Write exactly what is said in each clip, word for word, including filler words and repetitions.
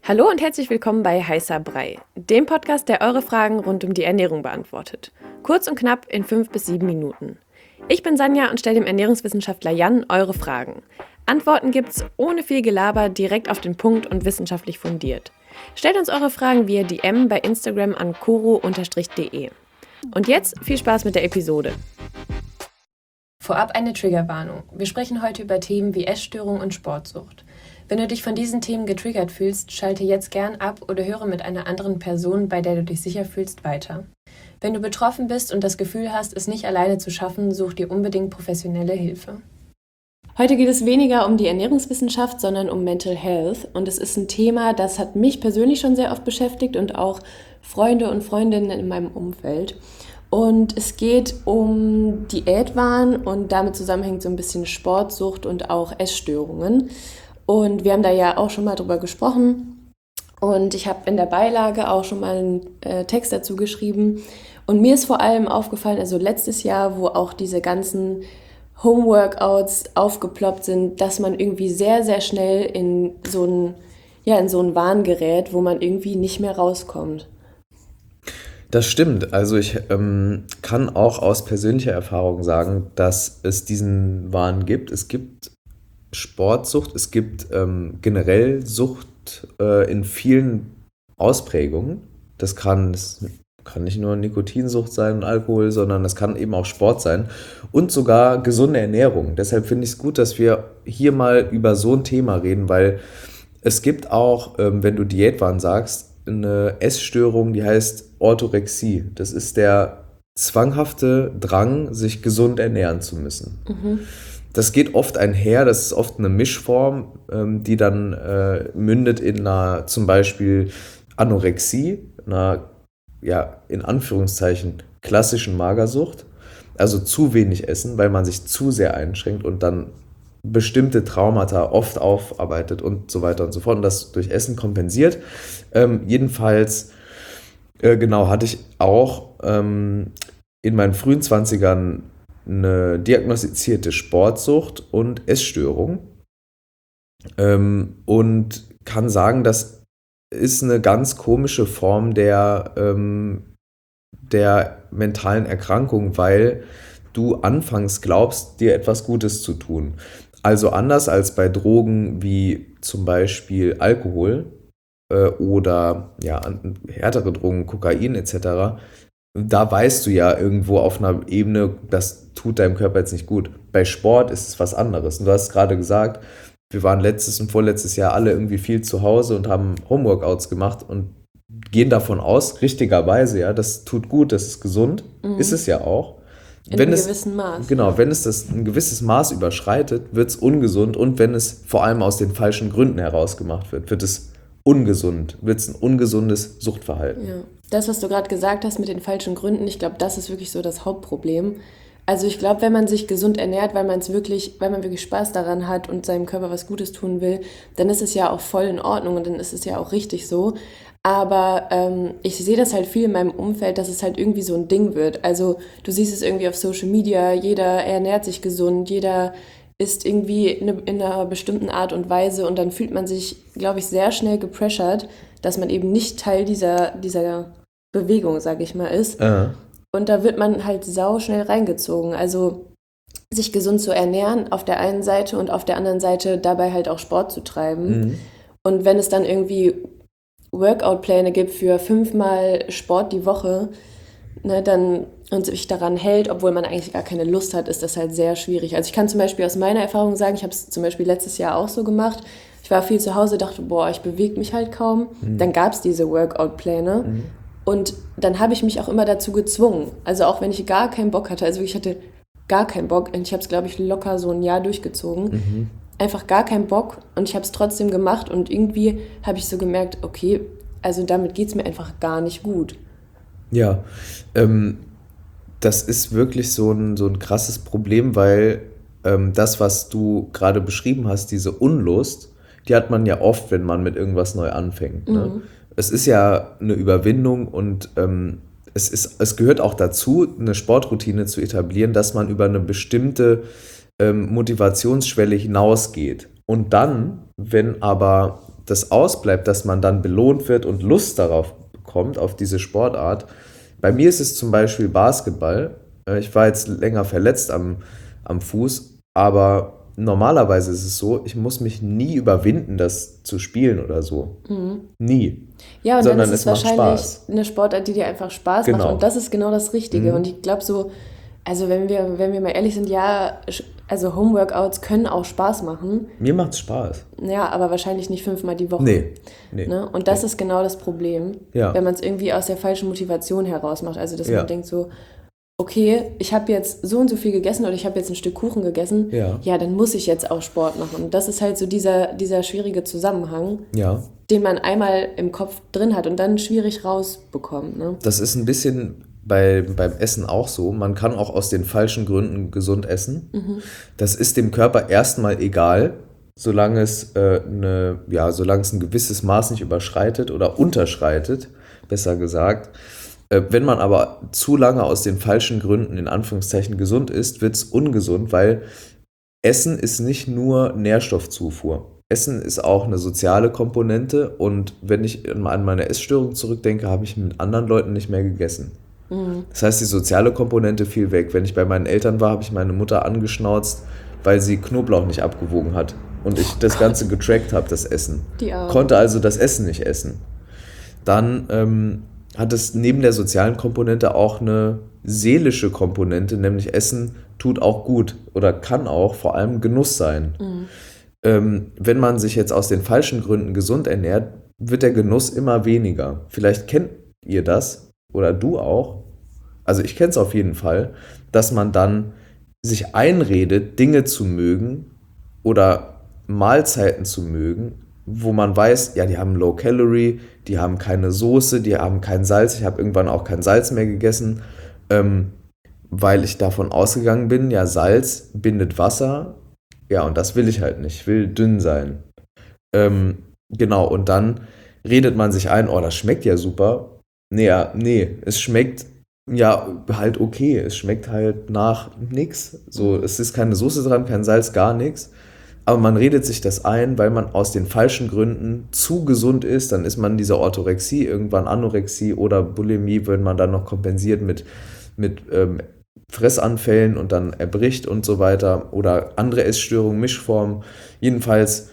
Hallo und herzlich willkommen bei Heißer Brei, dem Podcast, der eure Fragen rund um die Ernährung beantwortet. Kurz und knapp in fünf bis sieben Minuten. Ich bin Sanja und stelle dem Ernährungswissenschaftler Jan eure Fragen. Antworten gibt's ohne viel Gelaber, direkt auf den Punkt und wissenschaftlich fundiert. Stellt uns eure Fragen via D M bei Instagram an koro Bindestrich de. Und jetzt viel Spaß mit der Episode. Vorab eine Triggerwarnung. Wir sprechen heute über Themen wie Essstörung und Sportsucht. Wenn du dich von diesen Themen getriggert fühlst, schalte jetzt gern ab oder höre mit einer anderen Person, bei der du dich sicher fühlst, weiter. Wenn du betroffen bist und das Gefühl hast, es nicht alleine zu schaffen, such dir unbedingt professionelle Hilfe. Heute geht es weniger um die Ernährungswissenschaft, sondern um Mental Health. Und es ist ein Thema, das hat mich persönlich schon sehr oft beschäftigt und auch Freunde und Freundinnen in meinem Umfeld. Und es geht um Diätwahn und damit zusammenhängt so ein bisschen Sportsucht und auch Essstörungen. Und wir haben da ja auch schon mal drüber gesprochen und ich habe in der Beilage auch schon mal einen äh, Text dazu geschrieben. Und mir ist vor allem aufgefallen, also letztes Jahr, wo auch diese ganzen Homeworkouts aufgeploppt sind, dass man irgendwie sehr, sehr schnell in so einen, ja, in so einen Wahn gerät, wo man irgendwie nicht mehr rauskommt. Das stimmt. Also ich ähm, kann auch aus persönlicher Erfahrung sagen, dass es diesen Wahn gibt. Es gibt Sportsucht, es gibt ähm, generell Sucht äh, in vielen Ausprägungen. Das kann, das kann nicht nur Nikotinsucht sein und Alkohol, sondern das kann eben auch Sport sein und sogar gesunde Ernährung. Deshalb finde ich es gut, dass wir hier mal über so ein Thema reden, weil es gibt auch, ähm, wenn du Diätwahn sagst, eine Essstörung, die heißt Orthorexie. Das ist der zwanghafte Drang, sich gesund ernähren zu müssen. Mhm. Das geht oft einher, das ist oft eine Mischform, ähm, die dann äh, mündet in einer zum Beispiel Anorexie, einer, ja, in Anführungszeichen klassischen Magersucht. Also zu wenig essen, weil man sich zu sehr einschränkt und dann bestimmte Traumata oft aufarbeitet und so weiter und so fort und das durch Essen kompensiert. Ähm, jedenfalls, äh, genau, hatte ich auch ähm, in meinen frühen Zwanzigern eine diagnostizierte Sportsucht und Essstörung ähm, und kann sagen, das ist eine ganz komische Form der, ähm, der mentalen Erkrankung, weil du anfangs glaubst, dir etwas Gutes zu tun. Also anders als bei Drogen wie zum Beispiel Alkohol äh, oder ja, härtere Drogen, Kokain et cetera, da weißt du ja irgendwo auf einer Ebene, das tut deinem Körper jetzt nicht gut. Bei Sport ist es was anderes. Und du hast gerade gesagt, wir waren letztes und vorletztes Jahr alle irgendwie viel zu Hause und haben Homeworkouts gemacht und gehen davon aus, richtigerweise, ja, das tut gut, das ist gesund, mhm. Ist es ja auch. In wenn einem es, gewissen Maß. Genau, wenn es das ein gewisses Maß überschreitet, wird es ungesund und wenn es vor allem aus den falschen Gründen heraus gemacht wird, wird es ungesund, wird es ein ungesundes Suchtverhalten. Ja. Das, was du gerade gesagt hast mit den falschen Gründen, ich glaube, das ist wirklich so das Hauptproblem. Also ich glaube, wenn man sich gesund ernährt, weil man es wirklich, weil man wirklich Spaß daran hat und seinem Körper was Gutes tun will, dann ist es ja auch voll in Ordnung und dann ist es ja auch richtig so. Aber ähm, ich sehe das halt viel in meinem Umfeld, dass es halt irgendwie so ein Ding wird. Also du siehst es irgendwie auf Social Media, jeder ernährt sich gesund, jeder isst irgendwie in einer bestimmten Art und Weise und dann fühlt man sich, glaube ich, sehr schnell gepressured, dass man eben nicht Teil dieser, dieser Bewegung, sage ich mal, ist. Uh-huh. Und da wird man halt sau schnell reingezogen. Also sich gesund zu ernähren auf der einen Seite und auf der anderen Seite dabei halt auch Sport zu treiben. Mhm. Und wenn es dann irgendwie Workout-Pläne gibt für fünfmal Sport die Woche, ne, dann und sich daran hält, obwohl man eigentlich gar keine Lust hat, ist das halt sehr schwierig. Also ich kann zum Beispiel aus meiner Erfahrung sagen, ich habe es zum Beispiel letztes Jahr auch so gemacht. Ich war viel zu Hause, dachte, boah, ich bewege mich halt kaum. Mhm. Dann gab es diese Workout-Pläne. Mhm. Und dann habe ich mich auch immer dazu gezwungen. Also auch wenn ich gar keinen Bock hatte, also ich hatte gar keinen Bock. Und ich habe es, glaube ich, locker so ein Jahr durchgezogen. Mhm. Einfach gar keinen Bock. Und ich habe es trotzdem gemacht. Und irgendwie habe ich so gemerkt, okay, also damit geht es mir einfach gar nicht gut. Ja, ähm, das ist wirklich so ein, so ein krasses Problem, weil ähm, das, was du gerade beschrieben hast, diese Unlust, die hat man ja oft, wenn man mit irgendwas neu anfängt. Ne? Mhm. Es ist ja eine Überwindung und ähm, es, ist, es gehört auch dazu, eine Sportroutine zu etablieren, dass man über eine bestimmte ähm, Motivationsschwelle hinausgeht. Und dann, wenn aber das ausbleibt, dass man dann belohnt wird und Lust darauf bekommt, auf diese Sportart. Bei mir ist es zum Beispiel Basketball. Ich war jetzt länger verletzt am, am Fuß, aber normalerweise ist es so, ich muss mich nie überwinden, das zu spielen oder so. Mhm. Nie. Ja, und Sondern dann ist es es macht wahrscheinlich Spaß. eine Sportart, die dir einfach Spaß Genau. macht. Und das ist genau das Richtige. Mhm. Und ich glaube so, also wenn wir, wenn wir mal ehrlich sind, ja, also Homeworkouts können auch Spaß machen. Mir macht's Spaß. Ja, aber wahrscheinlich nicht fünfmal die Woche. Nee. nee. Ne? Und das nee. ist genau das Problem, Ja. wenn man es irgendwie aus der falschen Motivation heraus macht. Also dass Ja. man denkt so, okay, ich habe jetzt so und so viel gegessen oder ich habe jetzt ein Stück Kuchen gegessen, Ja. ja, dann muss ich jetzt auch Sport machen. Und das ist halt so dieser, dieser schwierige Zusammenhang, Ja. den man einmal im Kopf drin hat und dann schwierig rausbekommt. Ne? Das ist ein bisschen bei, beim Essen auch so. Man kann auch aus den falschen Gründen gesund essen. Mhm. Das ist dem Körper erstmal egal, solange es, äh, eine, ja, solange es ein gewisses Maß nicht überschreitet oder unterschreitet, besser gesagt. Äh, wenn man aber zu lange aus den falschen Gründen in Anführungszeichen gesund isst, wird es ungesund, weil Essen ist nicht nur Nährstoffzufuhr. Essen ist auch eine soziale Komponente und wenn ich an meine Essstörung zurückdenke, habe ich mit anderen Leuten nicht mehr gegessen. Mhm. Das heißt, die soziale Komponente fiel weg. Wenn ich bei meinen Eltern war, habe ich meine Mutter angeschnauzt, weil sie Knoblauch nicht abgewogen hat und ich das Ganze getrackt habe, das Essen. Die Arme. Konnte also das Essen nicht essen. Dann ähm, hat es neben der sozialen Komponente auch eine seelische Komponente, nämlich Essen tut auch gut oder kann auch vor allem Genuss sein. Mhm. Ähm, wenn man sich jetzt aus den falschen Gründen gesund ernährt, wird der Genuss immer weniger. Vielleicht kennt ihr das oder du auch. Also ich kenne es auf jeden Fall, dass man dann sich einredet, Dinge zu mögen oder Mahlzeiten zu mögen, wo man weiß, ja, die haben Low Calorie, die haben keine Soße, die haben kein Salz. Ich habe irgendwann auch kein Salz mehr gegessen, ähm, weil ich davon ausgegangen bin, ja, Salz bindet Wasser. Ja, und das will ich halt nicht. Ich will dünn sein. Ähm, genau, und dann redet man sich ein, oh, das schmeckt ja super. Nee, ja, nee, es schmeckt ja halt okay. Es schmeckt halt nach nix. So, es ist keine Soße dran, kein Salz, gar nichts. Aber man redet sich das ein, weil man aus den falschen Gründen zu gesund ist. Dann ist man in dieser Orthorexie, irgendwann Anorexie oder Bulimie, wenn man dann noch kompensiert mit, mit ähm, Fressanfällen und dann erbricht und so weiter. Oder andere Essstörungen, Mischformen. Jedenfalls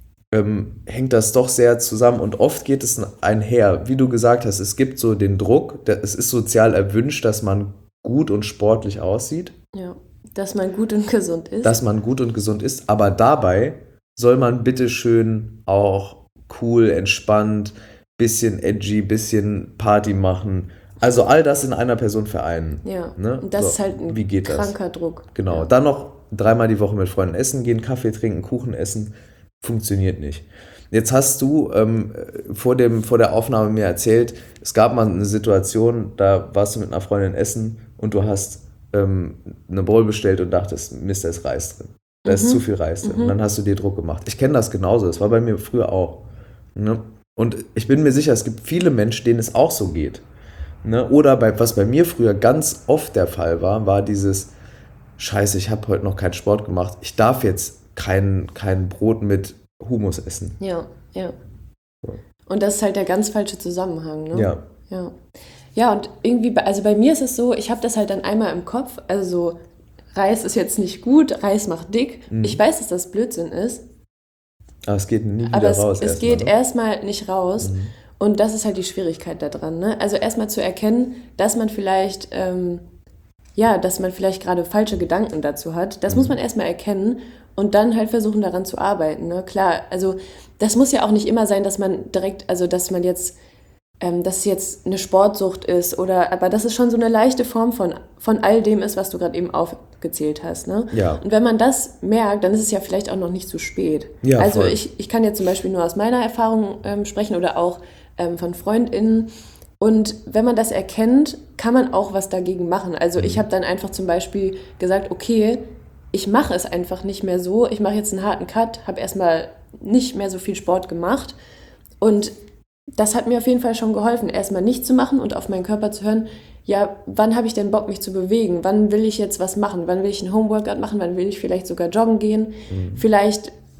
ähm, hängt das doch sehr zusammen und oft geht es einher. Wie du gesagt hast, es gibt so den Druck, der, es ist sozial erwünscht, dass man gut und sportlich aussieht. Ja, dass man gut und gesund ist. Dass man gut und gesund ist, aber dabei soll man bitteschön auch cool, entspannt, bisschen edgy, bisschen Party machen. Also all das in einer Person vereinen. Ja, ne? und das so, ist halt ein wie geht kranker das? Druck. Genau, Ja. dann noch dreimal die Woche mit Freunden essen gehen, Kaffee trinken, Kuchen essen, funktioniert nicht. Jetzt hast du ähm, vor, dem, vor der Aufnahme mir erzählt, es gab mal eine Situation, da warst du mit einer Freundin essen und du hast ähm, eine Bowl bestellt und dachtest, Mist, da ist Reis drin. Da ist Mhm. zu viel Reis drin. Mhm. Und dann hast du dir Druck gemacht. Ich kenne das genauso, das war bei mir früher auch. Ne? Und ich bin mir sicher, es gibt viele Menschen, denen es auch so geht. Ne? Oder bei, was bei mir früher ganz oft der Fall war, war dieses, Scheiße, ich habe heute noch keinen Sport gemacht, ich darf jetzt kein, kein Brot mit Hummus essen. Ja, ja. So. Und das ist halt der ganz falsche Zusammenhang, ne? Ja. Ja, ja und irgendwie, bei- also bei mir ist es so, ich habe das halt dann einmal im Kopf, also so, Reis ist jetzt nicht gut, Reis macht dick. Mhm. Ich weiß, dass das Blödsinn ist, Aber es geht nie wieder aber es, raus. es erstmal, geht ne? erstmal nicht raus. Mhm. Und das ist halt die Schwierigkeit daran, ne? Also erstmal zu erkennen, dass man vielleicht, ähm, ja, dass man vielleicht gerade falsche Gedanken dazu hat. Das Mhm. muss man erstmal erkennen und dann halt versuchen, daran zu arbeiten, ne? Klar, also das muss ja auch nicht immer sein, dass man direkt, also dass man jetzt, ähm, dass es jetzt eine Sportsucht ist oder, aber dass es schon so eine leichte Form von, von all dem ist, was du gerade eben aufgezählt hast, ne? Ja. Und wenn man das merkt, dann ist es ja vielleicht auch noch nicht zu spät. Ja, also voll. ich, ich kann jetzt zum Beispiel nur aus meiner Erfahrung ähm, sprechen oder auch ähm, von FreundInnen. Und wenn man das erkennt, kann man auch was dagegen machen. Also ich habe dann einfach zum Beispiel gesagt, okay, ich mache es einfach nicht mehr so. Ich mache jetzt einen harten Cut, habe erstmal nicht mehr so viel Sport gemacht. Und das hat mir auf jeden Fall schon geholfen, erstmal nicht zu machen und auf meinen Körper zu hören, ja, wann habe ich denn Bock, mich zu bewegen? Wann will ich jetzt was machen? Wann will ich einen Homeworkout machen? Wann will ich vielleicht sogar joggen gehen? Vielleicht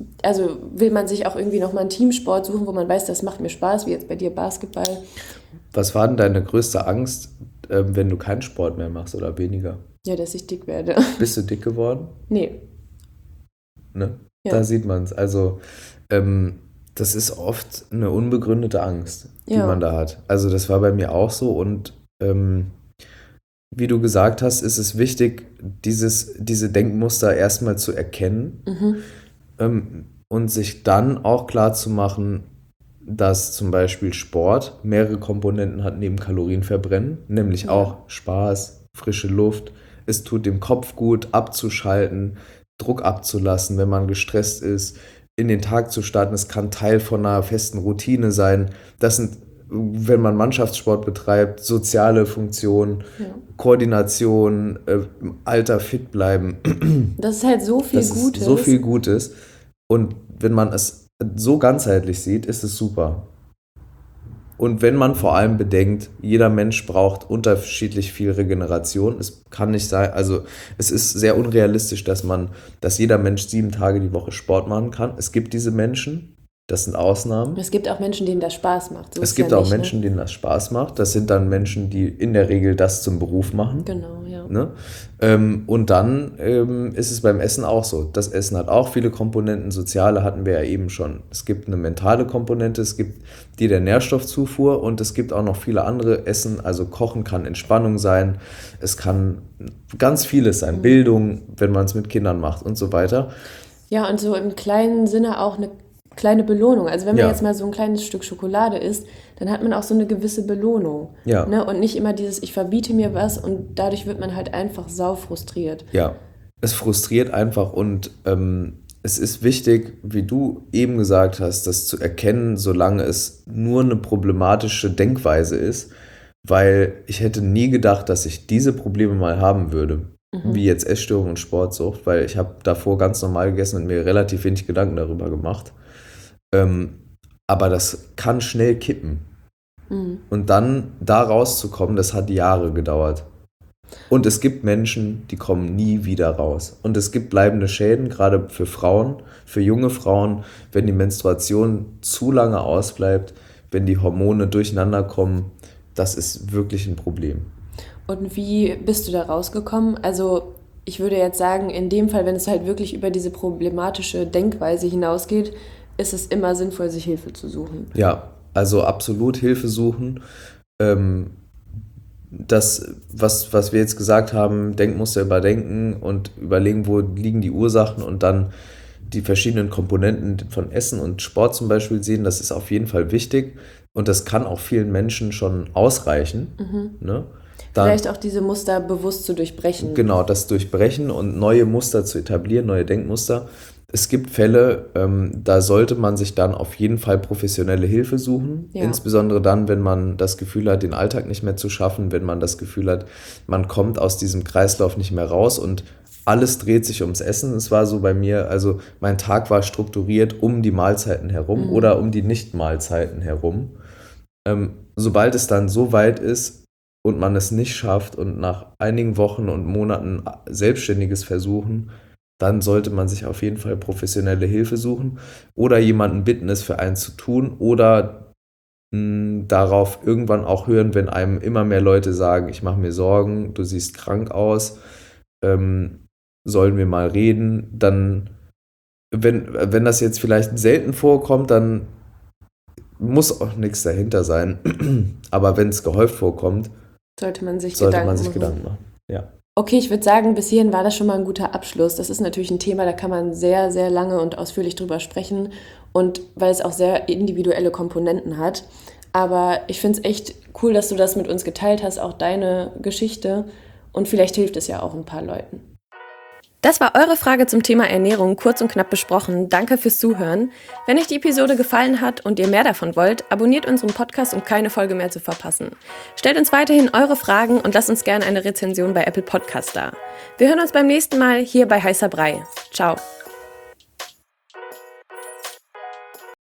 also will man sich auch irgendwie nochmal einen Teamsport suchen, wo man weiß, das macht mir Spaß, wie jetzt bei dir Basketball. Was war denn deine größte Angst, äh, wenn du keinen Sport mehr machst oder weniger? Ja, dass ich dick werde. Bist du dick geworden? Nee. Ne? Ja. Da sieht man es. Also ähm, das ist oft eine unbegründete Angst, die Ja. man da hat. Also das war bei mir auch so und ähm, wie du gesagt hast, ist es wichtig, dieses, diese Denkmuster erstmal zu erkennen Mhm. ähm, und sich dann auch klar zu machen, dass zum Beispiel Sport mehrere Komponenten hat neben Kalorienverbrennen, nämlich Ja. auch Spaß, frische Luft. Es tut dem Kopf gut, abzuschalten, Druck abzulassen, wenn man gestresst ist, in den Tag zu starten. Es kann Teil von einer festen Routine sein. Das sind, wenn man Mannschaftssport betreibt, soziale Funktionen, Ja. Koordination, äh, im Alter fit bleiben. Das ist halt so viel Das ist Gutes. so viel Gutes. Und wenn man es so ganzheitlich sieht, ist es super. Und wenn man vor allem bedenkt, jeder Mensch braucht unterschiedlich viel Regeneration. Es kann nicht sein, also es ist sehr unrealistisch, dass man, dass jeder Mensch sieben Tage die Woche Sport machen kann. Es gibt diese Menschen, das sind Ausnahmen. Es gibt auch Menschen, denen das Spaß macht. So Es ist gibt ja auch nicht, Menschen, denen das Spaß macht. Das sind dann Menschen, die in der Regel das zum Beruf machen. Ne? Genau, ja. Ne? Ähm, und dann ähm, ist es beim Essen auch so. Das Essen hat auch viele Komponenten. Soziale hatten wir ja eben schon. Es gibt eine mentale Komponente, es gibt die der Nährstoffzufuhr und es gibt auch noch viele andere Essen. Also Kochen kann Entspannung sein, es kann ganz vieles sein. Mhm. Bildung, wenn man es mit Kindern macht und so weiter. Ja, und so im kleinen Sinne auch eine kleine Belohnung. Also wenn man Ja. jetzt mal so ein kleines Stück Schokolade isst, dann hat man auch so eine gewisse Belohnung. Ja. Ne? Und nicht immer dieses, ich verbiete mir was und dadurch wird man halt einfach sau frustriert. Ja, es frustriert einfach und ähm, es ist wichtig, wie du eben gesagt hast, das zu erkennen, solange es nur eine problematische Denkweise ist, weil ich hätte nie gedacht, dass ich diese Probleme mal haben würde, Mhm. wie jetzt Essstörung und Sportsucht, weil ich habe davor ganz normal gegessen und mir relativ wenig Gedanken darüber gemacht. Ähm, aber das kann schnell kippen. Mhm. Und dann da rauszukommen, das hat Jahre gedauert. Und es gibt Menschen, die kommen nie wieder raus. Und es gibt bleibende Schäden, gerade für Frauen, für junge Frauen, wenn die Menstruation zu lange ausbleibt, wenn die Hormone durcheinander kommen. Das ist wirklich ein Problem. Und wie bist du da rausgekommen? Also ich würde jetzt sagen, in dem Fall, wenn es halt wirklich über diese problematische Denkweise hinausgeht, ist es immer sinnvoll, sich Hilfe zu suchen. Ja, also absolut Hilfe suchen. Ähm, das, was, was wir jetzt gesagt haben, Denkmuster überdenken und überlegen, wo liegen die Ursachen und dann die verschiedenen Komponenten von Essen und Sport zum Beispiel sehen, das ist auf jeden Fall wichtig und das kann auch vielen Menschen schon ausreichen. Mhm. Ne? Dann, Vielleicht auch diese Muster bewusst zu durchbrechen. Genau, das Durchbrechen und neue Muster zu etablieren, neue Denkmuster. Es gibt Fälle, ähm, da sollte man sich dann auf jeden Fall professionelle Hilfe suchen. Ja. Insbesondere dann, wenn man das Gefühl hat, den Alltag nicht mehr zu schaffen, wenn man das Gefühl hat, man kommt aus diesem Kreislauf nicht mehr raus und alles dreht sich ums Essen. Es war so bei mir, also mein Tag war strukturiert um die Mahlzeiten herum Mhm. oder um die Nicht-Mahlzeiten herum. Ähm, sobald es dann so weit ist und man es nicht schafft und nach einigen Wochen und Monaten selbstständiges Versuchen, dann sollte man sich auf jeden Fall professionelle Hilfe suchen oder jemanden bitten, es für einen zu tun oder mh, darauf irgendwann auch hören, wenn einem immer mehr Leute sagen, ich mache mir Sorgen, du siehst krank aus, ähm, sollen wir mal reden, dann, wenn, wenn das jetzt vielleicht selten vorkommt, dann muss auch nichts dahinter sein, aber wenn es gehäuft vorkommt, Sollte man sich sollte Gedanken man sich machen. Gedanken machen. Ja. Okay, ich würde sagen, bis hierhin war das schon mal ein guter Abschluss. Das ist natürlich ein Thema, da kann man sehr, sehr lange und ausführlich drüber sprechen und weil es auch sehr individuelle Komponenten hat. Aber ich finde es echt cool, dass du das mit uns geteilt hast, auch deine Geschichte und vielleicht hilft es ja auch ein paar Leuten. Das war eure Frage zum Thema Ernährung, kurz und knapp besprochen. Danke fürs Zuhören. Wenn euch die Episode gefallen hat und ihr mehr davon wollt, abonniert unseren Podcast, um keine Folge mehr zu verpassen. Stellt uns weiterhin eure Fragen und lasst uns gerne eine Rezension bei Apple Podcast da. Wir hören uns beim nächsten Mal hier bei Heißer Brei. Ciao.